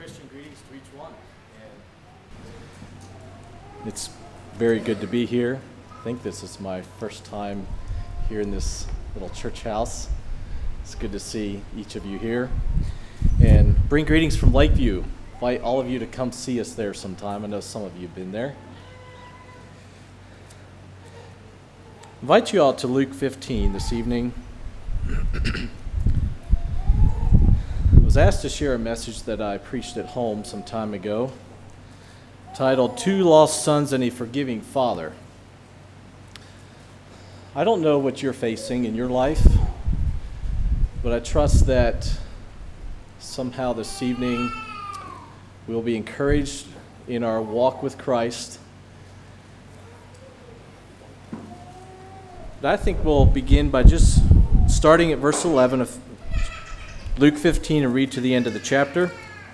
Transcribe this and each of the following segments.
Christian greetings to each one. And it's very good to be here. I think this is my first time here in this little church house. It's good to see each of you here. And bring greetings from Lakeview. Invite all of you to come see us there sometime. I know some of you have been there. Invite you all to Luke 15 this evening. I was asked to share a message that I preached at home some time ago, titled, Two Lost Sons and a Forgiving Father. I don't know what you're facing in your life, but I trust that somehow this evening we'll be encouraged in our walk with Christ. But I think we'll begin by just starting at verse 11 of Luke 15 and read to the end of the chapter.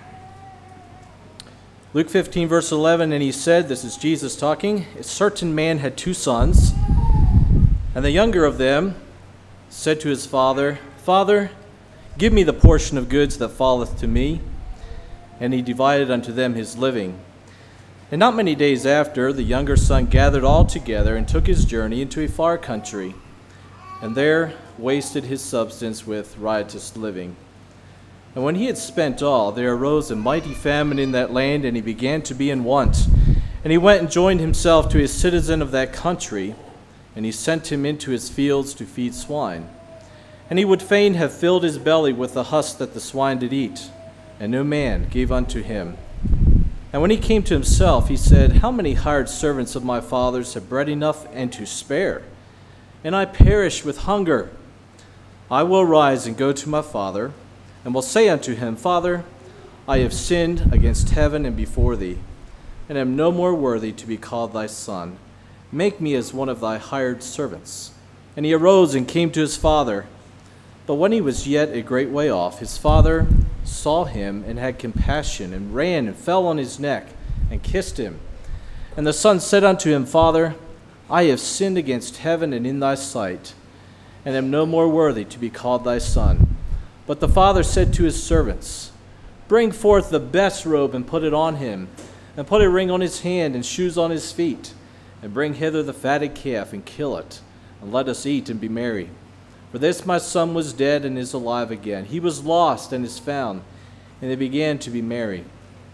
Luke 15, verse 11, and he said, this is Jesus talking, a certain man had two sons, and the younger of them said to his father, Father, give me the portion of goods that falleth to me. And he divided unto them his living. And not many days after, the younger son gathered all together and took his journey into a far country, and there wasted his substance with riotous living. And when he had spent all, there arose a mighty famine in that land, and he began to be in want. And he went and joined himself to a citizen of that country, and he sent him into his fields to feed swine. And he would fain have filled his belly with the husk that the swine did eat, and no man gave unto him. And when he came to himself, he said, How many hired servants of my father's have bread enough and to spare? And I perish with hunger. I will arise and go to my father, and will say unto him, Father, I have sinned against heaven and before thee, and am no more worthy to be called thy son. Make me as one of thy hired servants. And he arose and came to his father. But when he was yet a great way off, his father saw him and had compassion, and ran and fell on his neck and kissed him. And the son said unto him, Father, I have sinned against heaven and in thy sight, and am no more worthy to be called thy son. But the father said to his servants, Bring forth the best robe and put it on him, and put a ring on his hand and shoes on his feet, and bring hither the fatted calf and kill it, and let us eat and be merry. For this my son was dead and is alive again. He was lost and is found. And they began to be merry.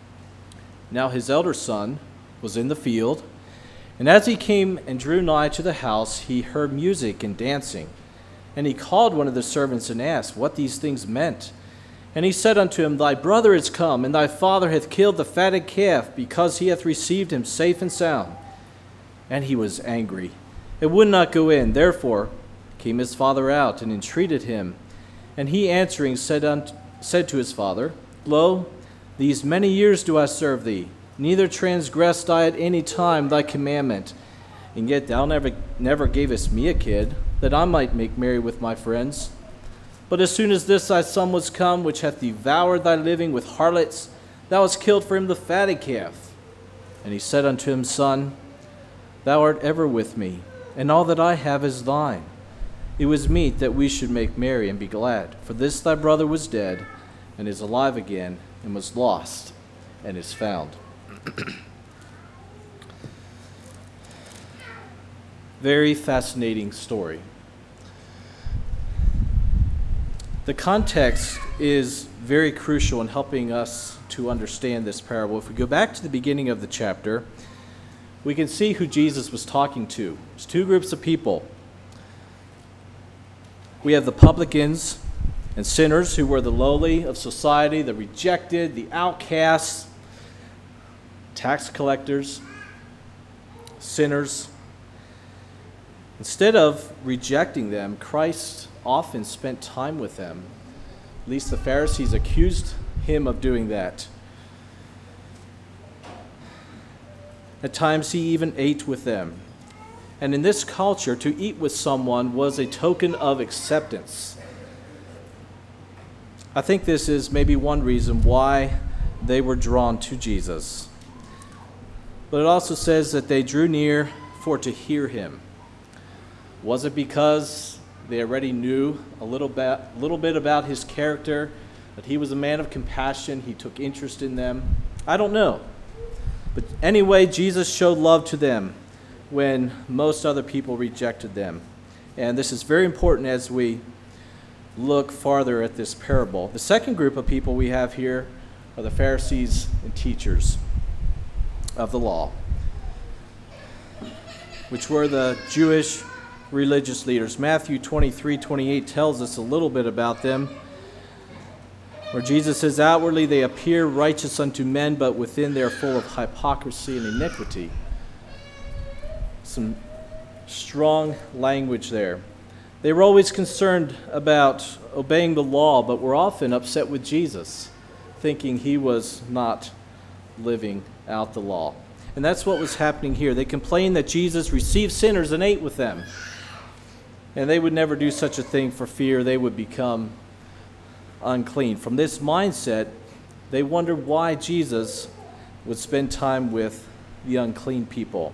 Now his elder son was in the field, and as he came and drew nigh to the house, he heard music and dancing. And he called one of the servants and asked what these things meant. And he said unto him, Thy brother is come, and thy father hath killed the fatted calf, because he hath received him safe and sound. And he was angry, and would not go in. Therefore came his father out, and entreated him. And he answering said to his father, Lo, these many years do I serve thee, neither transgressed I at any time thy commandment. And yet thou never gavest me a kid, that I might make merry with my friends. But as soon as this thy son was come, which hath devoured thy living with harlots, thou hast killed for him the fatted calf. And he said unto him, Son, thou art ever with me, and all that I have is thine. It was meet that we should make merry and be glad. For this thy brother was dead, and is alive again, and was lost, and is found. Very fascinating story. The context is very crucial in helping us to understand this parable. If we go back to the beginning of the chapter, we can see who Jesus was talking to. There's two groups of people. We have the publicans and sinners, who were the lowly of society, the rejected, the outcasts, tax collectors, sinners. Instead of rejecting them, Christ often spent time with them. At least the Pharisees accused him of doing that. At times he even ate with them. And in this culture, to eat with someone was a token of acceptance. I think this is maybe one reason why they were drawn to Jesus. But it also says that they drew near for to hear him. Was it because they already knew a little bit about his character, But he was a man of compassion. He took interest in them. I don't know. But anyway, Jesus showed love to them when most other people rejected them. And this is very important as we look farther at this parable. The second group of people we have here are the Pharisees and teachers of the law, which were the Jewish religious leaders. Matthew 23:28 tells us a little bit about them, where Jesus says, "Outwardly they appear righteous unto men, but within they are full of hypocrisy and iniquity." Some strong language there. They were always concerned about obeying the law, but were often upset with Jesus, thinking he was not living out the law. And that's what was happening here. They complained that Jesus received sinners and ate with them. And they would never do such a thing for fear they would become unclean. From this mindset, they wondered why Jesus would spend time with the unclean people.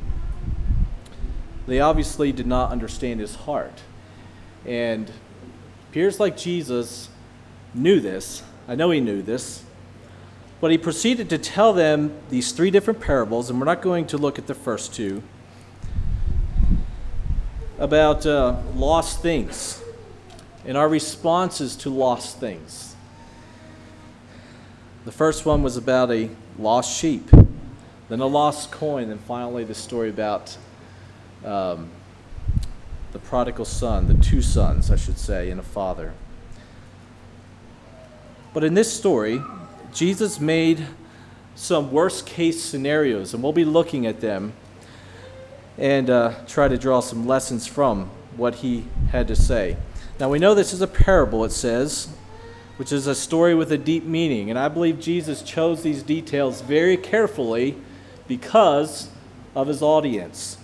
They obviously did not understand his heart. And it appears like Jesus knew this. I know he knew this. But he proceeded to tell them these three different parables, and we're not going to look at the first two, about lost things and our responses to lost things. The first one was about a lost sheep, then a lost coin, and finally the story about the prodigal son, the two sons, I should say, and a father. But in this story, Jesus made some worst-case scenarios, and we'll be looking at them and try to draw some lessons from what he had to say. Now, we know this is a parable, it says, which is a story with a deep meaning, and I believe Jesus chose these details very carefully because of his audience.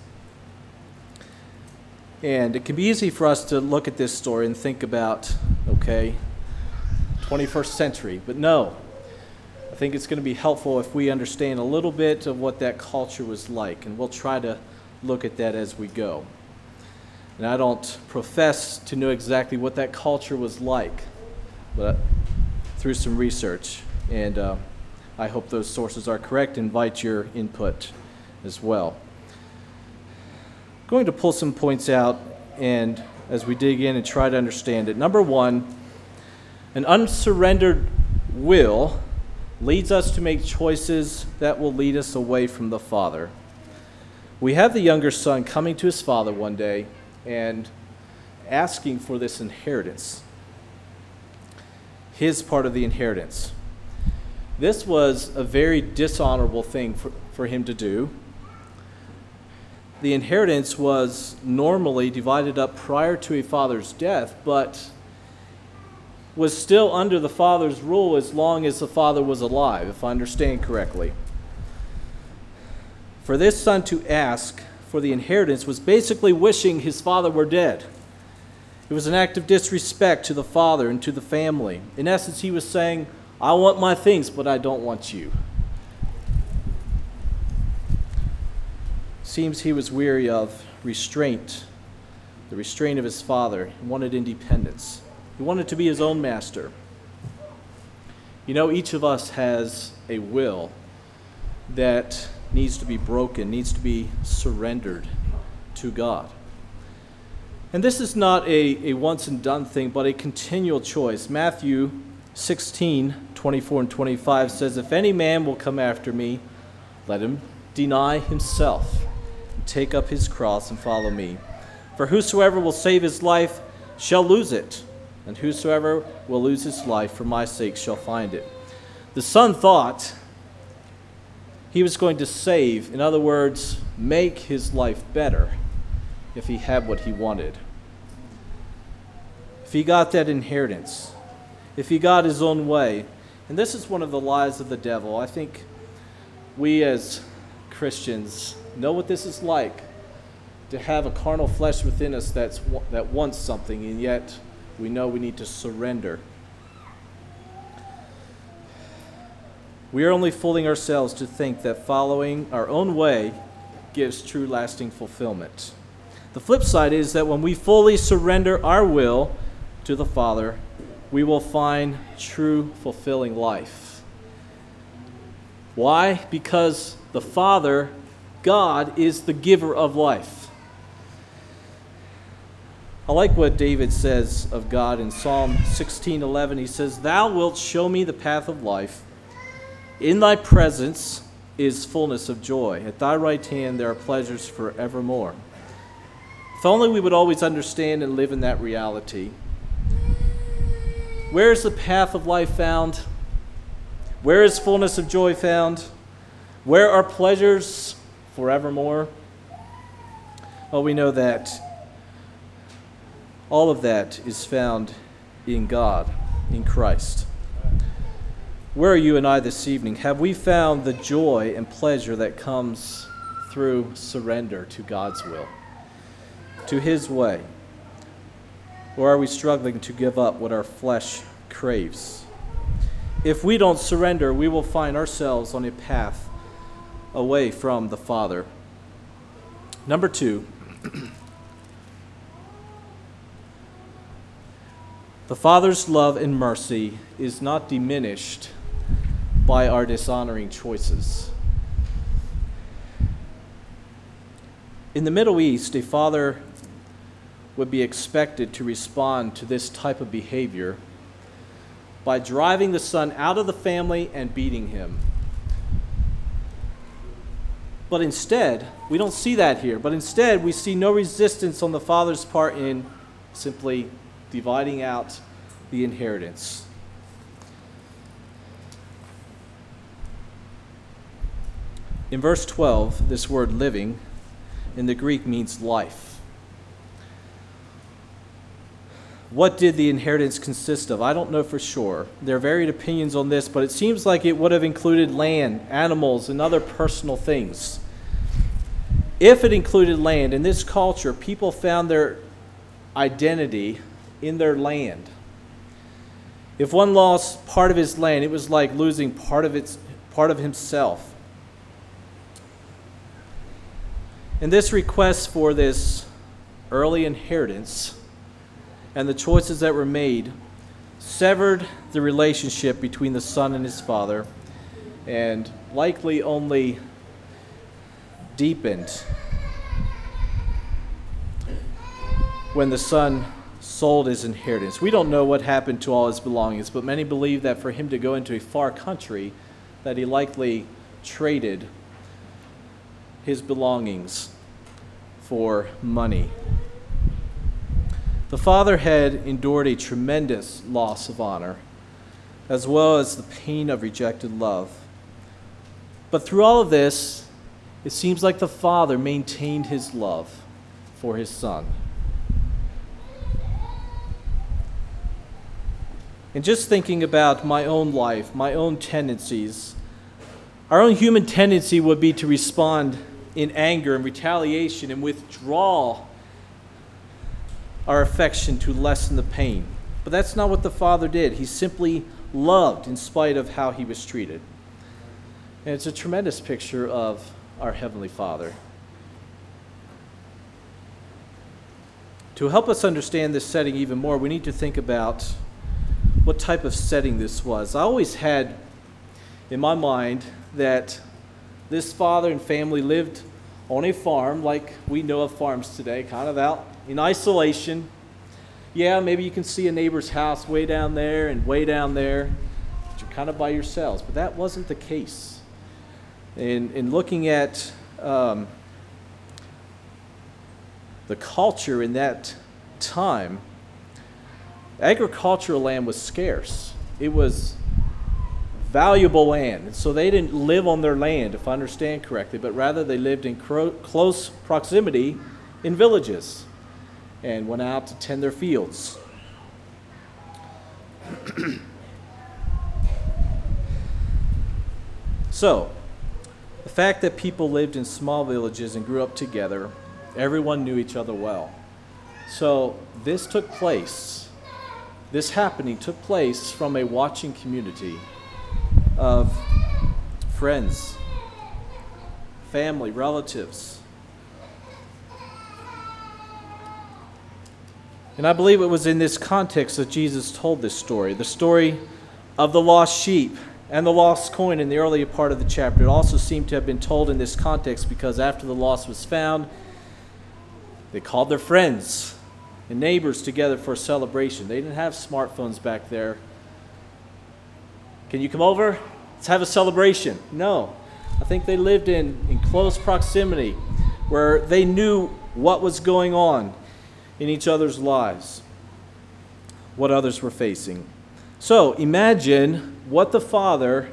And it can be easy for us to look at this story and think about, okay, 21st century, but no. I think it's going to be helpful if we understand a little bit of what that culture was like, and we'll try to look at that as we go. And I don't profess to know exactly what that culture was like, but through some research, and I hope those sources are correct. Invite your input as well. I'm going to pull some points out, and as we dig in and try to understand it. Number one, an unsurrendered will leads us to make choices that will lead us away from the Father. We have the younger son coming to his father one day and asking for this inheritance, his part of the inheritance. This was a very dishonorable thing for him to do. The inheritance was normally divided up prior to a father's death, but was still under the father's rule as long as the father was alive, if I understand correctly. For this son to ask for the inheritance was basically wishing his father were dead. It was an act of disrespect to the father and to the family. In essence, he was saying, I want my things, but I don't want you. Seems he was weary of restraint, the restraint of his father. He wanted independence. He wanted to be his own master. You know, each of us has a will that needs to be broken, needs to be surrendered to God. And this is not a once and done thing, but a continual choice. Matthew 16:24 and 25 says, If any man will come after me, let him deny himself, and take up his cross and follow me. For whosoever will save his life shall lose it, and whosoever will lose his life for my sake shall find it. The son thought he was going to save, in other words, make his life better if he had what he wanted. If he got that inheritance, if he got his own way. And this is one of the lies of the devil. I think we as Christians know what this is like, to have a carnal flesh within us that wants something, and yet we know we need to surrender. We are only fooling ourselves to think that following our own way gives true lasting fulfillment. The flip side is that when we fully surrender our will to the Father, we will find true fulfilling life. Why? Because the Father, God, is the giver of life. I like what David says of God in Psalm 16:11. He says, "Thou wilt show me the path of life. In thy presence is fullness of joy. At thy right hand there are pleasures forevermore." If only we would always understand and live in that reality. Where is the path of life found? Where is fullness of joy found? Where are pleasures forevermore? Well, we know that all of that is found in God, in Christ. Where are you and I this evening? Have we found the joy and pleasure that comes through surrender to God's will, to His way? Or are we struggling to give up what our flesh craves? If we don't surrender, we will find ourselves on a path away from the Father. Number 2, the Father's love and mercy is not diminished by our dishonoring choices. In the Middle East, a father would be expected to respond to this type of behavior by driving the son out of the family and beating him. But instead, we don't see that here, but instead we see no resistance on the father's part in simply dividing out the inheritance. In verse 12, this word living in the Greek means life. What did the inheritance consist of? I don't know for sure. There are varied opinions on this, but it seems like it would have included land, animals, and other personal things. If it included land, in this culture, people found their identity in their land. If one lost part of his land, it was like losing part of himself. And this request for this early inheritance and the choices that were made severed the relationship between the son and his father, and likely only deepened when the son sold his inheritance. We don't know what happened to all his belongings, but many believe that for him to go into a far country, that he likely traded his belongings for money. The father had endured a tremendous loss of honor, as well as the pain of rejected love. But through all of this, it seems like the father maintained his love for his son. And just thinking about my own life, my own tendencies, our own human tendency would be to respond in anger and retaliation and withdraw our affection to lessen the pain. But that's not what the Father did. He simply loved in spite of how he was treated. And it's a tremendous picture of our Heavenly Father. To help us understand this setting even more, we need to think about what type of setting this was. I always had in my mind that this father and family lived on a farm like we know of farms today, kind of out in isolation. Yeah, maybe you can see a neighbor's house way down there and way down there, but you're kind of by yourselves. But that wasn't the case. In looking at the culture in that time, agricultural land was scarce. It was valuable land. And so they didn't live on their land, if I understand correctly, but rather they lived in close proximity in villages and went out to tend their fields. So, the fact that people lived in small villages and grew up together, everyone knew each other well. So this happening took place from a watching community of friends, family, relatives. And I believe it was in this context that Jesus told this story, the story of the lost sheep and the lost coin in the earlier part of the chapter. It also seemed to have been told in this context because after the lost was found, they called their friends and neighbors together for a celebration. They didn't have smartphones back there. Can you come over? Let's have a celebration. No. I think they lived in close proximity where they knew what was going on in each other's lives, what others were facing. So imagine the father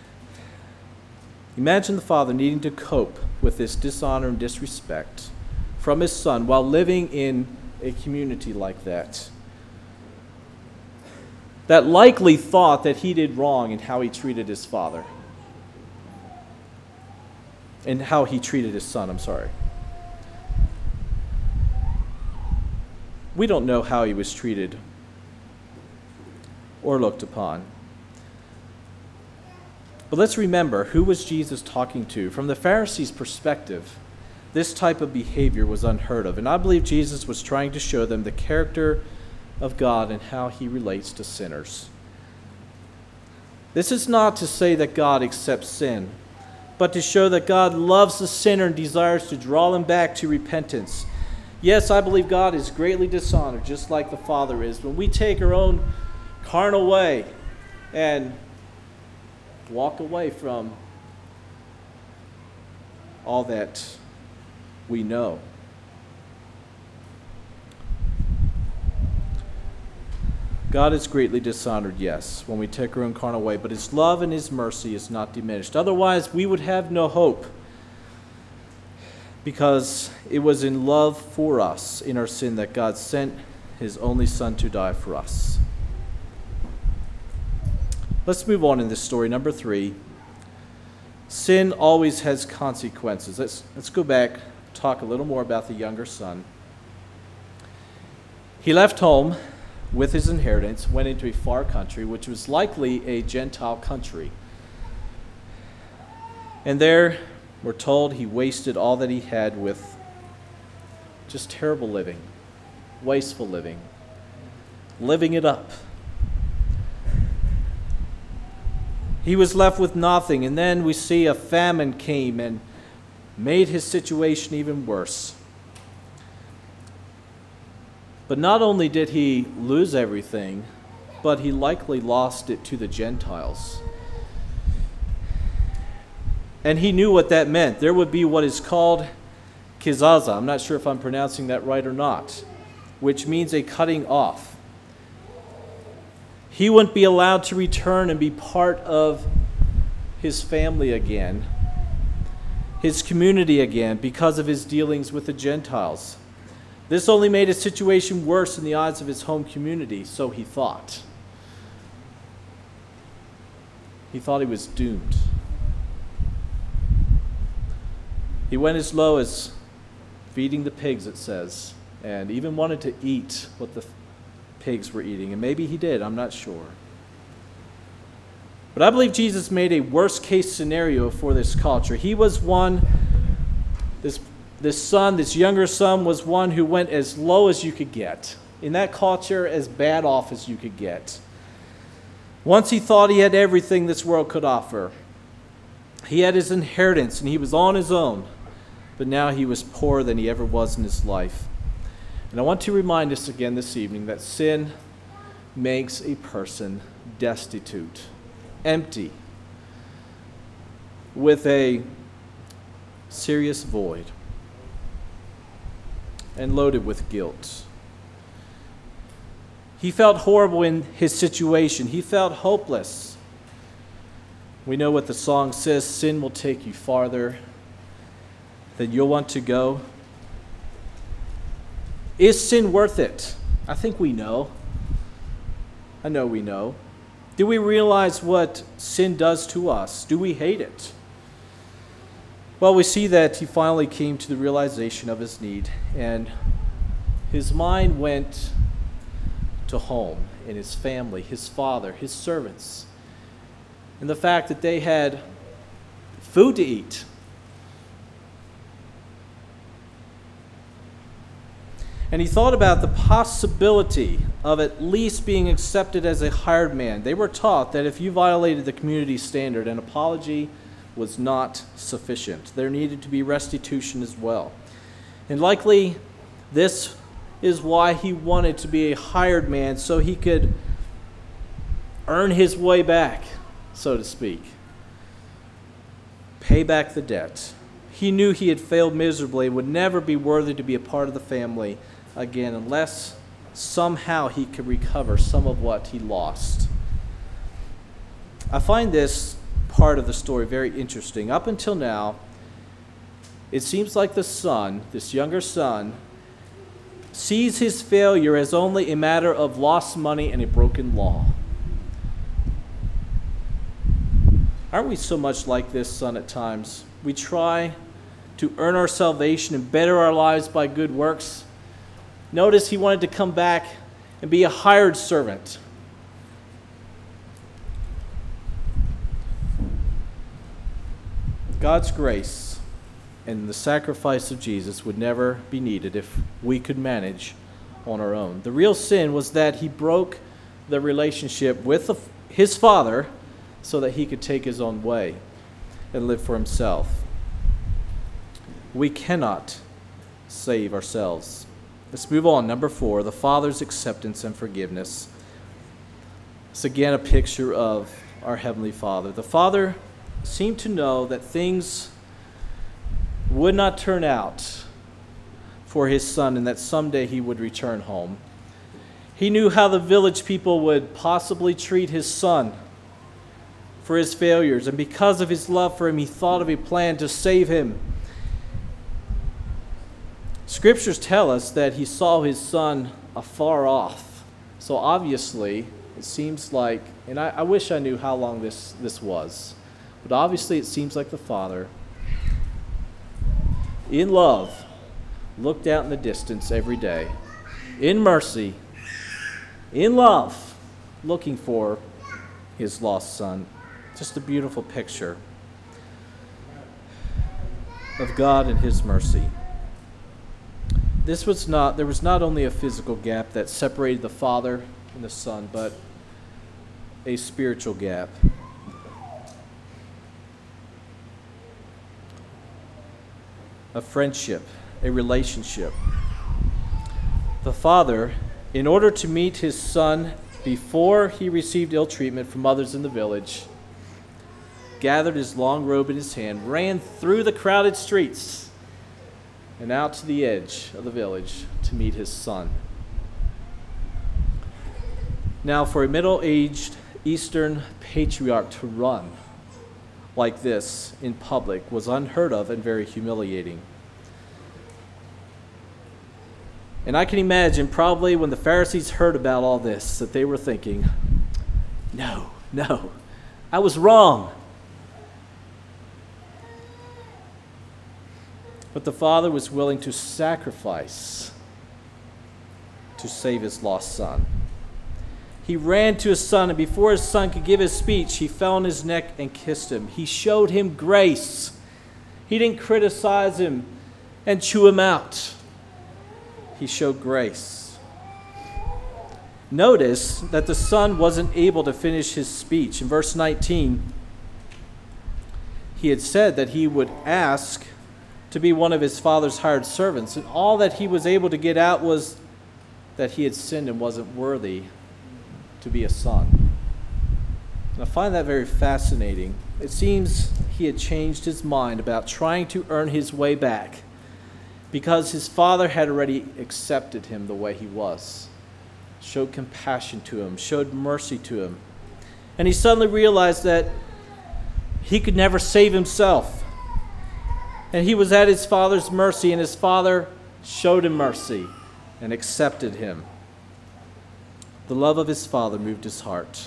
needing to cope with this dishonor and disrespect from his son while living in a community like that. That likely thought that he did wrong in how he treated his father. And how he treated his son, We don't know how he was treated or looked upon. But let's remember, who was Jesus talking to? From the Pharisees' perspective, this type of behavior was unheard of. And I believe Jesus was trying to show them the character of God and how he relates to sinners. This is not to say that God accepts sin, but to show that God loves the sinner and desires to draw them back to repentance. Yes, I believe God is greatly dishonored, just like the Father is. When we take our own carnal way and walk away from all that we know. God is greatly dishonored, yes, when we take our own carnal way, but his love and his mercy is not diminished. Otherwise, we would have no hope, because it was in love for us in our sin that God sent his only Son to die for us. Let's move on in this story. Number 3, sin always has consequences. Let's go back, talk a little more about the younger son. He left home with his inheritance, went into a far country, which was likely a Gentile country. And there, we're told, he wasted all that he had with just terrible living, wasteful living, living it up. He was left with nothing, and then we see a famine came and made his situation even worse. But not only did he lose everything, but he likely lost it to the Gentiles. And he knew what that meant. There would be what is called kizaza. I'm not sure if I'm pronouncing that right or not, which means a cutting off. He wouldn't be allowed to return and be part of his family again, his community again, because of his dealings with the Gentiles. This only made his situation worse in the eyes of his home community, so he thought. He thought he was doomed. He went as low as feeding the pigs, it says, and even wanted to eat what the pigs were eating. And maybe he did, I'm not sure. But I believe Jesus made a worst case scenario for this culture. He was one, this younger son was one who went as low as you could get. In that culture, as bad off as you could get. Once he thought he had everything this world could offer. He had his inheritance and he was on his own. But now he was poorer than he ever was in his life. And I want to remind us again this evening that sin makes a person destitute, empty, with a serious void, and loaded with guilt. He felt horrible in his situation. He felt hopeless. We know what the song says, sin will take you farther than you'll want to go. Is sin worth it? I think we know. I know we know. Do we realize what sin does to us? Do we hate it? Well, we see that he finally came to the realization of his need, and his mind went to home and his family, his father, his servants, and the fact that they had food to eat. And he thought about the possibility of at least being accepted as a hired man. They were taught that if you violated the community standard, an apology was not sufficient. There needed to be restitution as well. And likely this is why he wanted to be a hired man, so he could earn his way back, so to speak. Pay back the debt. He knew he had failed miserably and would never be worthy to be a part of the family again unless somehow he could recover some of what he lost. I find this part of the story very interesting. Up until now, it seems like the son, this younger son, sees his failure as only a matter of lost money and a broken law. Aren't we so much like this son at times? We try to earn our salvation and better our lives by good works. Notice he wanted to come back and be a hired servant. God's grace and the sacrifice of Jesus would never be needed if we could manage on our own. The real sin was that he broke the relationship with his father so that he could take his own way and live for himself. We cannot save ourselves. Let's move on. Number 4, the Father's acceptance and forgiveness. It's again a picture of our Heavenly Father. The Father seemed to know that things would not turn out for his son and that someday he would return home. He knew how the village people would possibly treat his son for his failures, and because of his love for him, he thought of a plan to save him. Scriptures tell us that he saw his son afar off. So obviously, it seems like, and I wish I knew how long this was, but obviously it seems like the Father, in love, looked out in the distance every day, in mercy, in love, looking for his lost son. Just a beautiful picture of God and his mercy. There was not only a physical gap that separated the Father and the Son, but a spiritual gap. A friendship, a relationship. The Father, in order to meet his Son before he received ill treatment from others in the village, gathered his long robe in his hand, ran through the crowded streets and out to the edge of the village to meet his son. Now, for a middle-aged Eastern patriarch to run like this in public was unheard of and very humiliating. And I can imagine probably when the Pharisees heard about all this that they were thinking, no, I was wrong. But the Father was willing to sacrifice to save his lost son. He ran to his son, and before his son could give his speech, he fell on his neck and kissed him. He showed him grace. He didn't criticize him and chew him out. He showed grace. Notice that the son wasn't able to finish his speech. In verse 19, he had said that he would ask to be one of his father's hired servants, and all that he was able to get out was that he had sinned and wasn't worthy to be a son. And I find that very fascinating. It seems he had changed his mind about trying to earn his way back because his father had already accepted him the way he was, showed compassion to him, showed mercy to him. And he suddenly realized that he could never save himself. And he was at his father's mercy, and his father showed him mercy and accepted him. The love of his father moved his heart.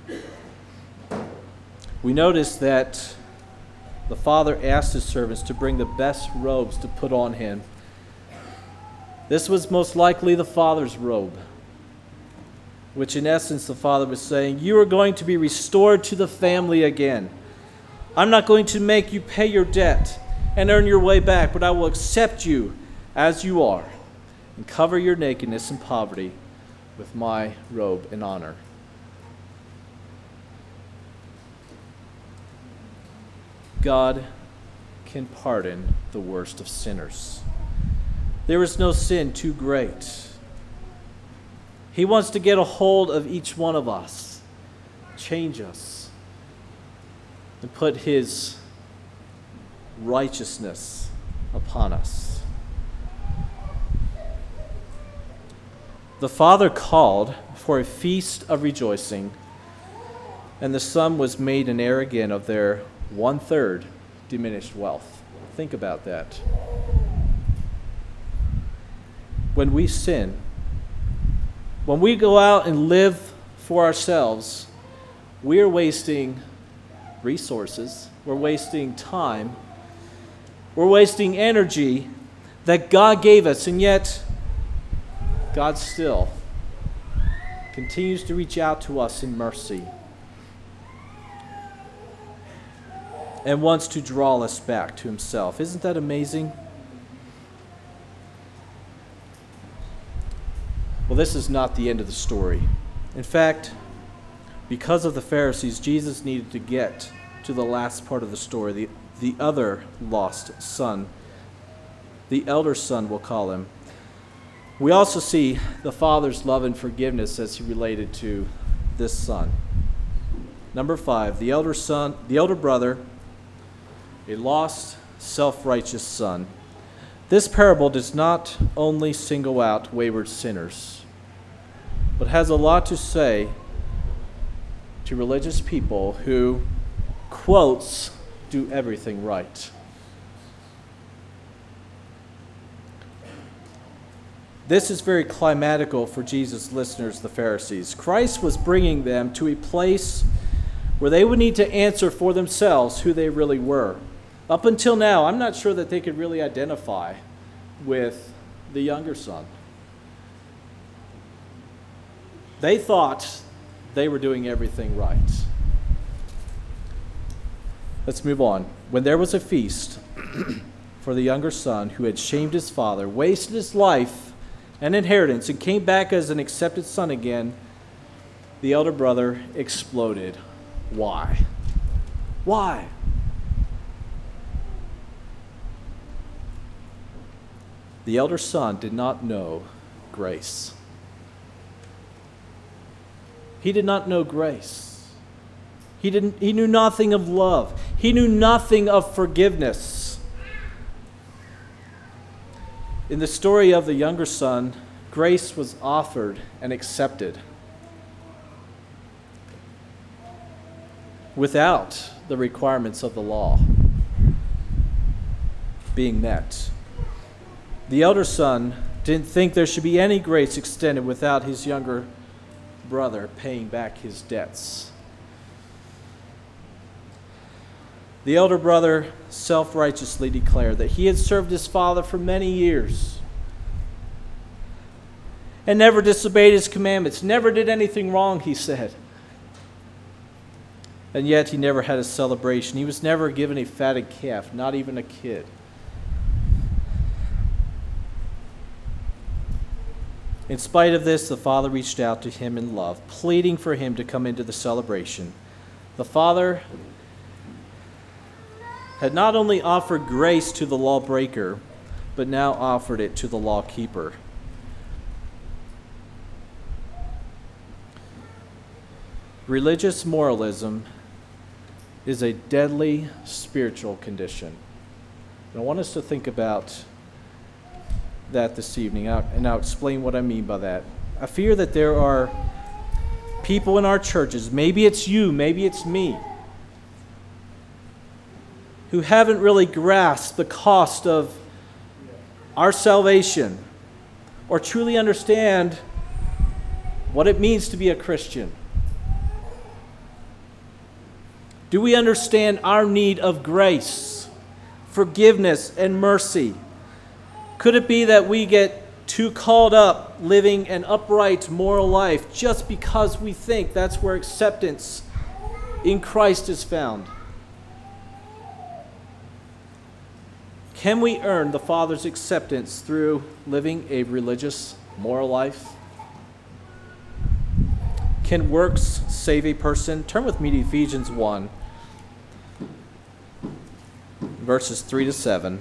We notice that the father asked his servants to bring the best robes to put on him. This was most likely the father's robe, which in essence the father was saying, you are going to be restored to the family again. I'm not going to make you pay your debt and earn your way back, but I will accept you as you are and cover your nakedness and poverty with my robe and honor. God can pardon the worst of sinners. There is no sin too great. He wants to get a hold of each one of us, change us, and put his righteousness upon us. The Father called for a feast of rejoicing, and the Son was made an heir again of their 1/3 diminished wealth. Think about that. When we sin, when we go out and live for ourselves, we are wasting resources, we're wasting time, we're wasting energy that God gave us, and yet God still continues to reach out to us in mercy and wants to draw us back to himself. Isn't that amazing? Well, this is not the end of the story. In fact, because of the Pharisees, Jesus needed to get to the last part of the story, the other lost son, the elder son, we'll call him. We also see the Father's love and forgiveness as he related to this son. Number 5, the elder brother, a lost, self-righteous son. This parable does not only single out wayward sinners, but has a lot to say to religious people who, quotes, do everything right. This is very climatical for Jesus' listeners, the Pharisees. Christ was bringing them to a place where they would need to answer for themselves who they really were. Up until now, I'm not sure that they could really identify with the younger son. They thought they were doing everything right. Let's move on. When there was a feast for the younger son who had shamed his father, wasted his life and inheritance, and came back as an accepted son again, the elder brother exploded. Why? Why? The elder son did not know grace. He did not know grace. He knew nothing of love. He knew nothing of forgiveness. In the story of the younger son, grace was offered and accepted without the requirements of the law being met. The elder son didn't think there should be any grace extended without his younger brother paying back his debts. The elder brother self-righteously declared that he had served his father for many years and never disobeyed his commandments, never did anything wrong, he said. And yet he never had a celebration. He was never given a fatted calf, not even a kid. In spite of this, the father reached out to him in love, pleading for him to come into the celebration. The father had not only offered grace to the lawbreaker, but now offered it to the lawkeeper. Religious moralism is a deadly spiritual condition. And I want us to think about that this evening, and I'll explain what I mean by that. I fear that there are people in our churches, maybe it's you, maybe it's me, who haven't really grasped the cost of our salvation or truly understand what it means to be a Christian. Do we understand our need of grace, forgiveness, and mercy? Could it be that we get too caught up living an upright moral life just because we think that's where acceptance in Christ is found? Can we earn the Father's acceptance through living a religious, moral life? Can works save a person? Turn with me to Ephesians 1, verses 3 to 7.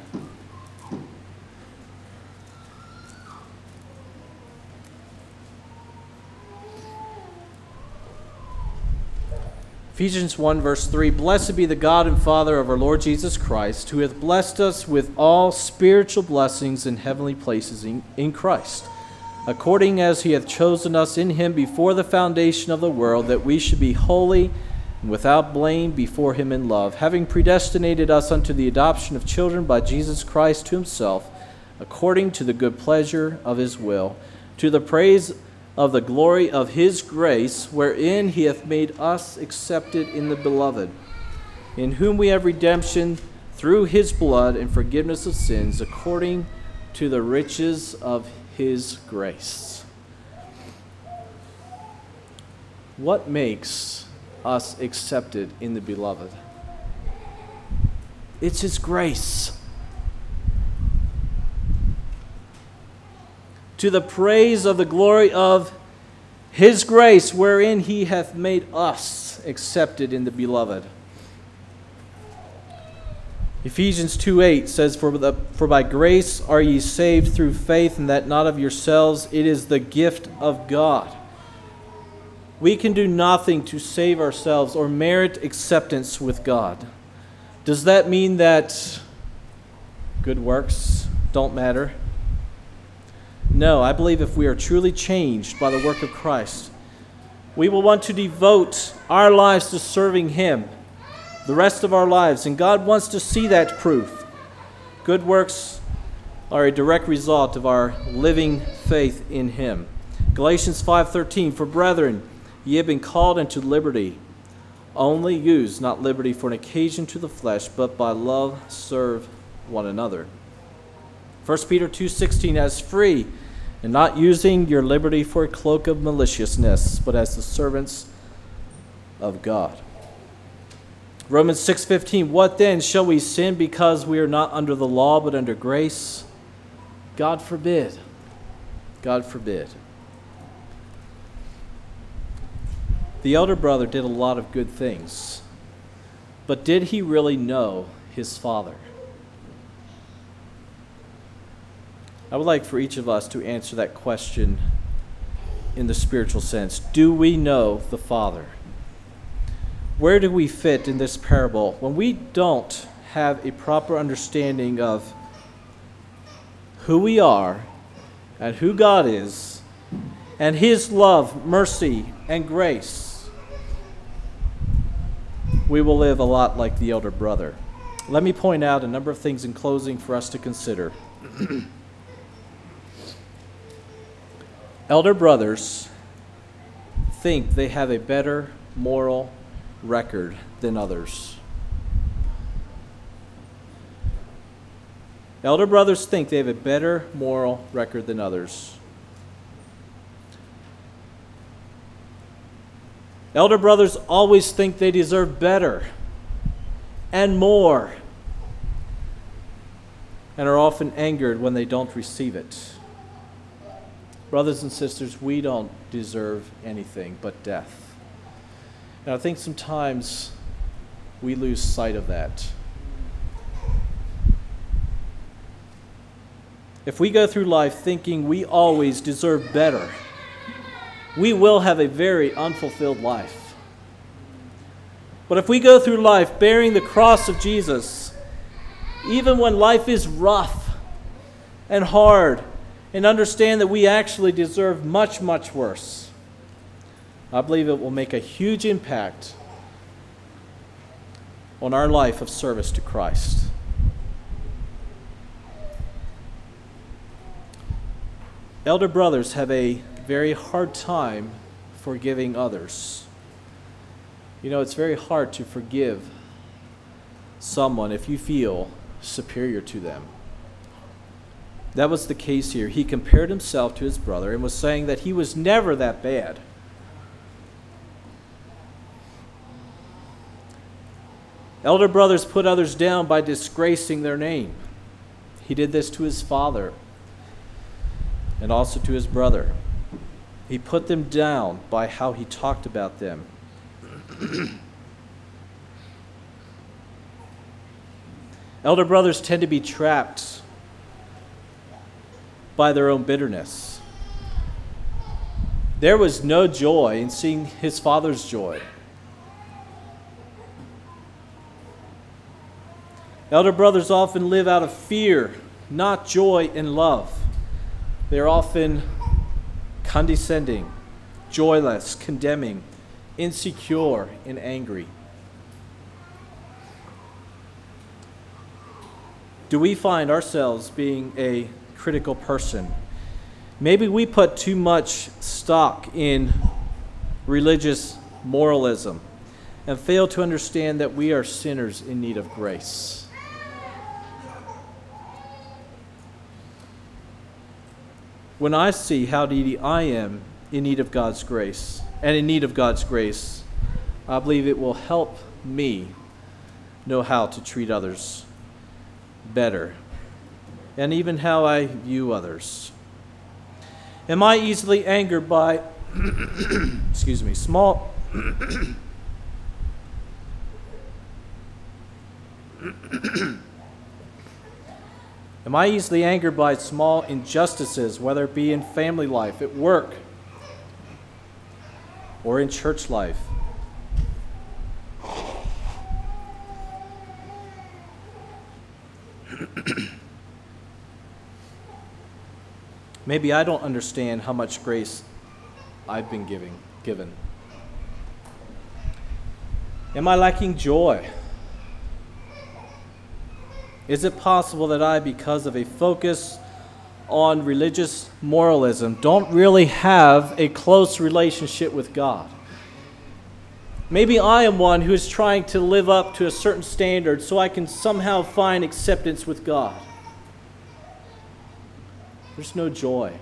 Ephesians 1, verse 3, Blessed be the God and Father of our Lord Jesus Christ, who hath blessed us with all spiritual blessings in heavenly places in Christ, according as he hath chosen us in him before the foundation of the world, that we should be holy and without blame before him in love, having predestinated us unto the adoption of children by Jesus Christ to himself, according to the good pleasure of his will, to the praise of the glory of his grace, wherein he hath made us accepted in the beloved, in whom we have redemption through his blood and forgiveness of sins, according to the riches of his grace. What makes us accepted in the beloved? It's his grace. To the praise of the glory of his grace, wherein he hath made us accepted in the beloved. Ephesians 2:8 says, For by grace are ye saved through faith, and that not of yourselves, it is the gift of God. We can do nothing to save ourselves or merit acceptance with God. Does that mean that good works don't matter? No, I believe if we are truly changed by the work of Christ, we will want to devote our lives to serving him the rest of our lives, and God wants to see that proof. Good works are a direct result of our living faith in him. Galatians 5:13, For brethren, ye have been called unto liberty. Only use not liberty for an occasion to the flesh, but by love serve one another. 1 Peter 2:16, As free, and not using your liberty for a cloak of maliciousness, but as the servants of God. Romans 6:15, What then? Shall we sin because we are not under the law, but under grace? God forbid. God forbid. The elder brother did a lot of good things, but did he really know his father? I would like for each of us to answer that question in the spiritual sense. Do we know the Father? Where do we fit in this parable when we don't have a proper understanding of who we are and who God is and his love, mercy, and grace? We will live a lot like the elder brother. Let me point out a number of things in closing for us to consider. Elder brothers think they have a better moral record than others. Elder brothers think they have a better moral record than others. Elder brothers always think they deserve better and more, and are often angered when they don't receive it. Brothers and sisters, we don't deserve anything but death. And I think sometimes we lose sight of that. If we go through life thinking we always deserve better, we will have a very unfulfilled life. But if we go through life bearing the cross of Jesus, even when life is rough and hard, and understand that we actually deserve much, much worse, I believe it will make a huge impact on our life of service to Christ. Elder brothers have a very hard time forgiving others. You know, it's very hard to forgive someone if you feel superior to them. That was the case here. He compared himself to his brother and was saying that he was never that bad. Elder brothers put others down by disgracing their name. He did this to his father and also to his brother. He put them down by how he talked about them. Elder brothers tend to be trapped by their own bitterness. There was no joy in seeing his father's joy. Elder brothers often live out of fear, not joy and love. They are often condescending, joyless, condemning, insecure, and angry. Do we find ourselves being a critical person? Maybe we put too much stock in religious moralism and fail to understand that we are sinners in need of grace. When I see how needy I am in need of God's grace, and in need of God's grace, I believe it will help me know how to treat others better, and even how I view others. Am I easily angered by, small... Am I easily angered by small injustices, whether it be in family life, at work, or in church life? Maybe I don't understand how much grace I've been given. Am I lacking joy? Is it possible that I, because of a focus on religious moralism, don't really have a close relationship with God? Maybe I am one who is trying to live up to a certain standard so I can somehow find acceptance with God. There's no joy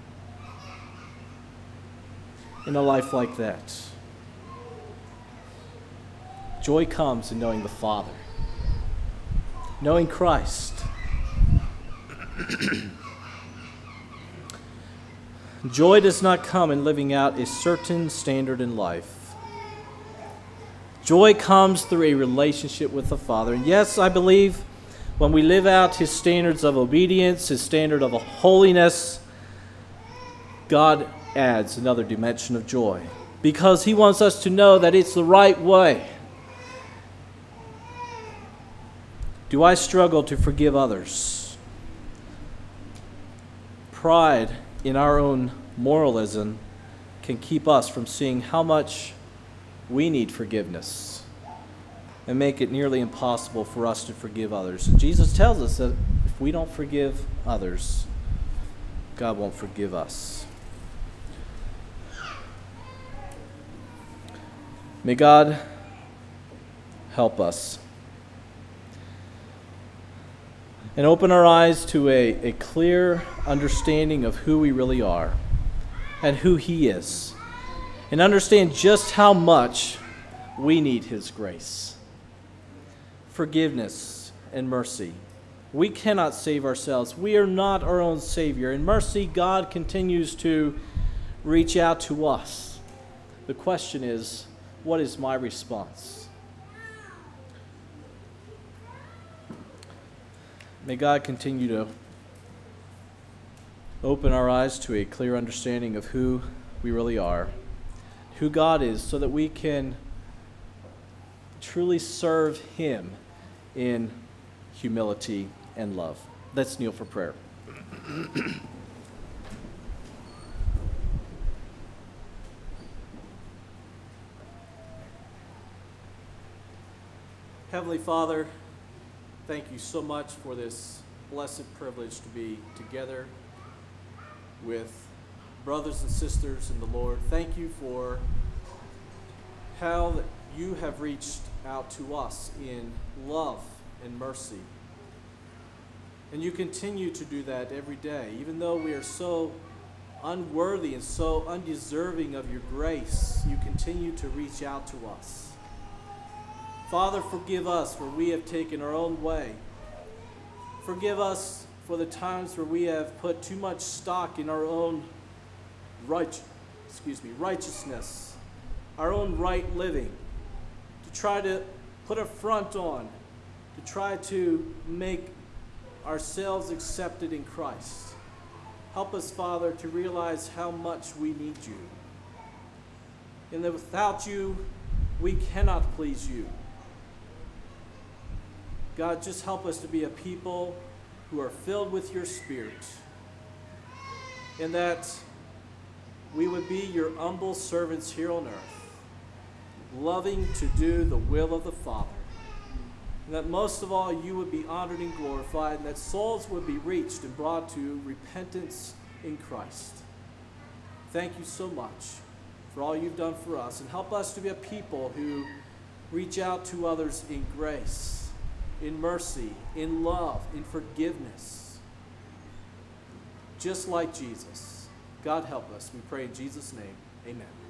in a life like that. Joy comes in knowing the Father, knowing Christ. Joy does not come in living out a certain standard in life. Joy comes through a relationship with the Father. And yes, I believe when we live out His standards of obedience, His standard of holiness, God adds another dimension of joy, because He wants us to know that it's the right way. Do I struggle to forgive others? Pride in our own moralism can keep us from seeing how much we need forgiveness and make it nearly impossible for us to forgive others. And Jesus tells us that if we don't forgive others, God won't forgive us. May God help us and open our eyes to a clear understanding of who we really are and who He is, and understand just how much we need His grace, forgiveness, and mercy. We cannot save ourselves. We are not our own Savior. In mercy, God continues to reach out to us. The question is, what is my response? May God continue to open our eyes to a clear understanding of who we really are, who God is, so that we can truly serve Him in humility and love. Let's kneel for prayer. Heavenly Father, thank you so much for this blessed privilege to be together with brothers and sisters in the Lord. Thank you for how you have reached out to us in love and mercy. And you continue to do that every day, even though we are so unworthy and so undeserving of your grace. You continue to reach out to us. Father, forgive us for we have taken our own way. Forgive us for the times where we have put too much stock in our own righteousness, our own right living, to try to put a front on, to try to make ourselves accepted in Christ. Help us, Father, to realize how much we need you, and that without you, we cannot please you. God, just help us to be a people who are filled with your Spirit, and that we would be your humble servants here on earth, loving to do the will of the Father. And that most of all, you would be honored and glorified, and that souls would be reached and brought to repentance in Christ. Thank you so much for all you've done for us, and help us to be a people who reach out to others in grace, in mercy, in love, in forgiveness, just like Jesus. God help us. We pray in Jesus' name. Amen.